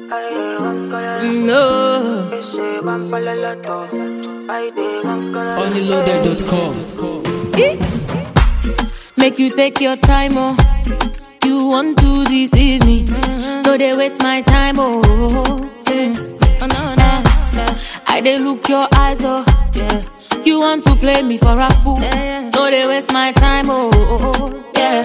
No. Onlyloaded.com. Make you take your time, oh. You want to deceive me. No, they waste my time, oh. Yeah. Oh, no. I they look your eyes, oh. Yeah. You want to play me for a fool. No, they waste my time, oh. Yeah.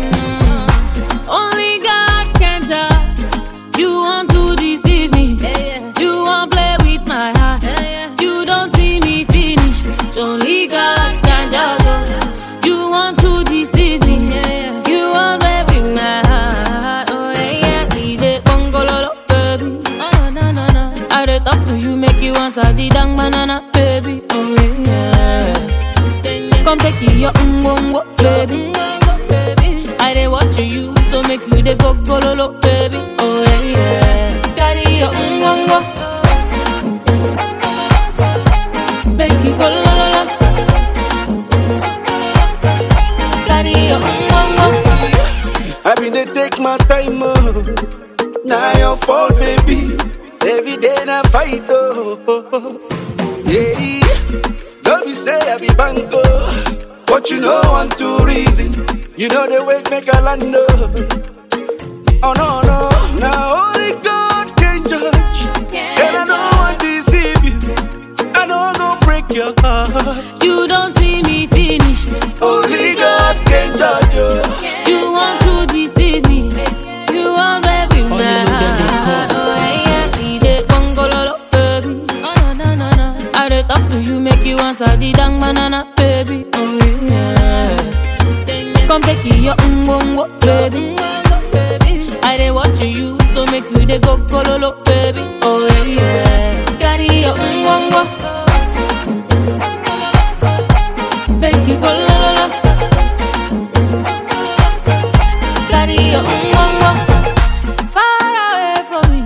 Only God can judge. You want to deceive me. You want to play with my heart. You don't see me finish. Only God can judge. You want to deceive me. You want to play with my heart. Oh yeah, we dey bongololo, baby. No. I dey talk to you, make you answer the dang banana, baby. Oh yeah. Come take your ungongo, baby. I dey watch you, so make you dey go gololo, baby. Oh yeah. Carry your ungongo, make you go lololo. Carry your ungongo. I been dey take my time, oh. Now your fault, baby. Every day na fight, oh. Yeah. Don't be say I be bango, but you know one two reason. You know the way make a land, oh no. Now only God can judge, and I don't want to deceive you. I don't go break your heart. You don't see me finish. Only God can judge you. You want to deceive me. You want baby my heart. Oh yeah, we dey gongololo, baby. No. I dey talk to you, make you answer the dang banana, baby. Oh yeah. Come take your ungongo, baby. I dey watch you, so make you dey go gololo, baby. Oh yeah. Carry your ungongo, make you go lololo. Carry your ungongo. Far away from me.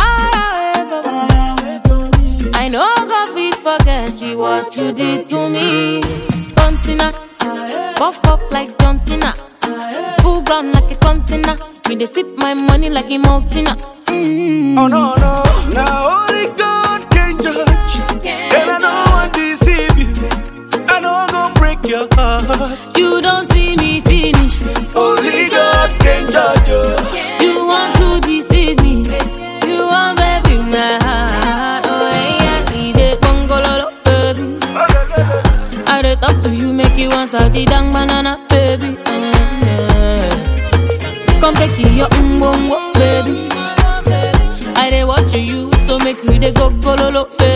I know God fit forget you what you did to me. John Cena, buff up like John Cena, full ground like a container. Me they sip my money like a mountain. Oh no, now only God can judge, and I don't want to deceive you. I don't go break your heart. You don't see me finish. Only God can judge you. You want to deceive me. You want baby my heart. Oh yeah, we dey gongololo, baby. I dey talk to you, make you answer the dang banana, baby. Yeah. Come take your umbongo, baby. I dey watch you, so make you dey go gololo, baby.